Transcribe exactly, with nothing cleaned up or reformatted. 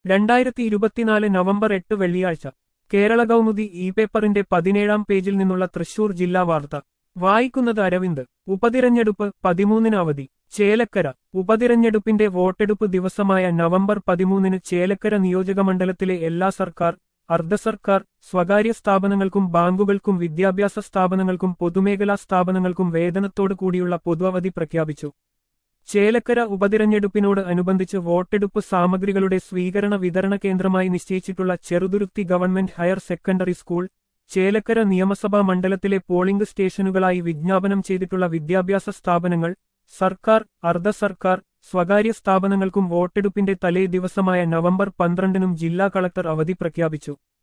രണ്ടായിരത്തി ഇരുപത്തിനാല് നവംബർ എട്ട് വെള്ളിയാഴ്ച കേരള കൗമുദി ഇ പേപ്പറിന്റെ പതിനേഴാം പേജിൽ നിന്നുള്ള തൃശൂർ ജില്ലാ വാർത്ത വായിക്കുന്നത് അരവിന്ദ്. ഉപതിരഞ്ഞെടുപ്പ് പതിമൂന്നിന് അവധി. ചേലക്കര. ഉപതിരഞ്ഞെടുപ്പിന്റെ വോട്ടെടുപ്പ് ദിവസമായ നവംബർ പതിമൂന്നിന് ചേലക്കര നിയോജകമണ്ഡലത്തിലെ എല്ലാ സർക്കാർ, അർദ്ധ സർക്കാർ, സ്വകാര്യ സ്ഥാപനങ്ങൾക്കും ബാങ്കുകൾക്കും വിദ്യാഭ്യാസ സ്ഥാപനങ്ങൾക്കും പൊതുമേഖലാ സ്ഥാപനങ്ങൾക്കും വേതനത്തോടു കൂടിയുള്ള പൊതുഅവധി പ്രഖ്യാപിച്ചു. ചേലക്കര ഉപതിരഞ്ഞെടുപ്പിനോട് അനുബന്ധിച്ച് വോട്ടെടുപ്പ് സാമഗ്രികളുടെ സ്വീകരണ വിതരണ കേന്ദ്രമായി നിശ്ചയിച്ചിട്ടുള്ള Cheruthuruthy government higher secondary school, Chelakkara നിയമസഭാ മണ്ഡലത്തിലെ പോളിംഗ് സ്റ്റേഷനുകളായി വിജ്ഞാപനം ചെയ്തിട്ടുള്ള വിദ്യാഭ്യാസ സ്ഥാപനങ്ങൾ, സർക്കാർ, അർദ്ധ സർക്കാർ, സ്വകാര്യ സ്ഥാപനങ്ങൾക്കും വോട്ടെടുപ്പിന്റെ തലേ ദിവസമായ നവംബർ പന്ത്രണ്ടിനും ജില്ലാ കളക്ടർ അവധി പ്രഖ്യാപിച്ചു.